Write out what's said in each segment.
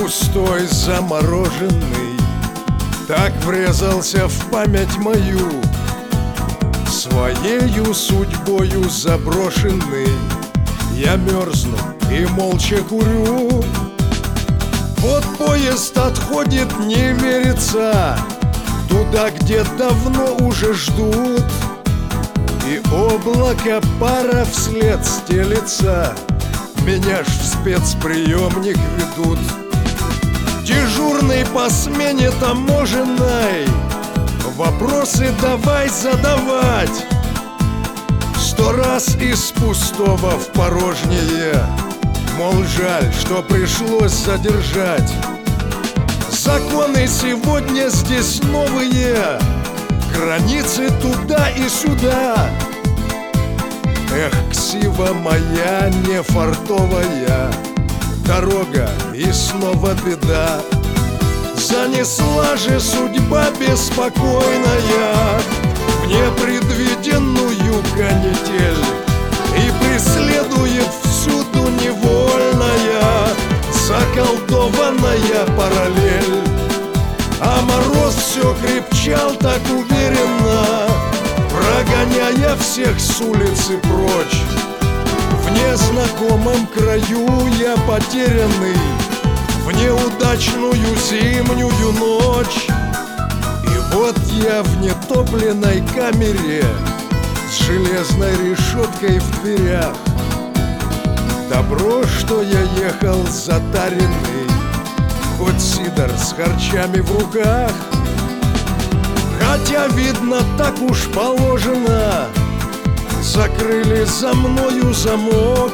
пустой, замороженный, так врезался в память мою, своею судьбою заброшенный. Я мерзну и молча курю. Вот поезд отходит, не верится, туда, где давно уже ждут, и облако пара вслед стелется, меня ж в спецприемник ведут. Дежурный по смене таможенной вопросы давай задавать. 100 раз из пустого в порожнее, мол, жаль, что пришлось задержать. Законы сегодня здесь новые, границы туда и сюда. Эх, ксива моя нефартовая, дорога и снова беда. Занесла же судьба беспокойная в непредвиденную канитель, и преследует всюду невольная, заколдованная параллель. А мороз все крепчал так уверенно, прогоняя всех с улицы прочь. В незнакомом краю я потерянный, в неудачную зимнюю ночь. И вот я в нетопленной камере с железной решеткой в дверях. Добро, что я ехал затаренный, хоть сидор с харчами в руках. Хотя, видно, так уж положено, закрыли за мною замок.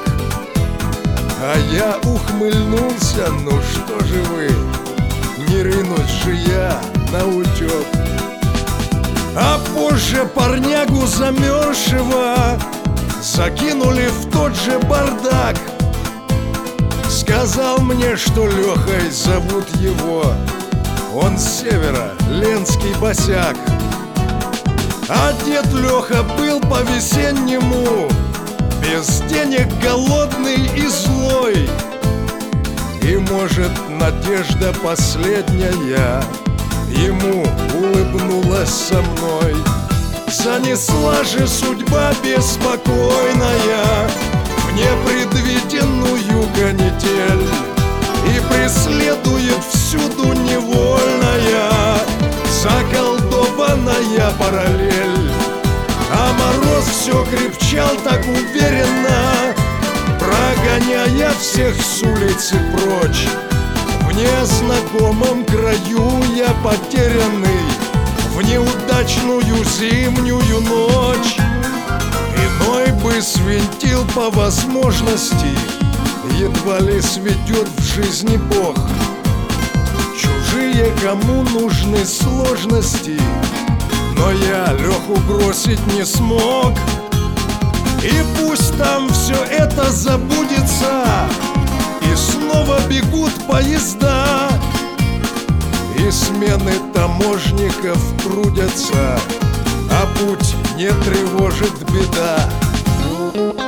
А я ухмыльнулся, ну что же вы, не ринусь же я наутек. А позже парнягу замерзшего закинули в тот же бардак. Сказал мне, что Лехой зовут его, он с севера, ленский босяк. Одет Леха был по-весеннему, без денег, голодный и злой. И, может, надежда последняя ему улыбнулась со мной. Занесла же судьба беспокойная в непредвиденную канитель, и преследует всюду невольная, заколдованная параллель. А мороз все крепчал так уверенно, прогоняя всех с улицы прочь. В незнакомом краю я потерянный, в неудачную зимнюю ночь. Иной бы свинтил по возможности, едва ли сведет в жизни Бог. Чужие кому нужны сложности, но я Леху бросить не смог. И пусть там все это забудется, и снова бегут поезда, и смены таможников трудятся, а путь не тревожит беда.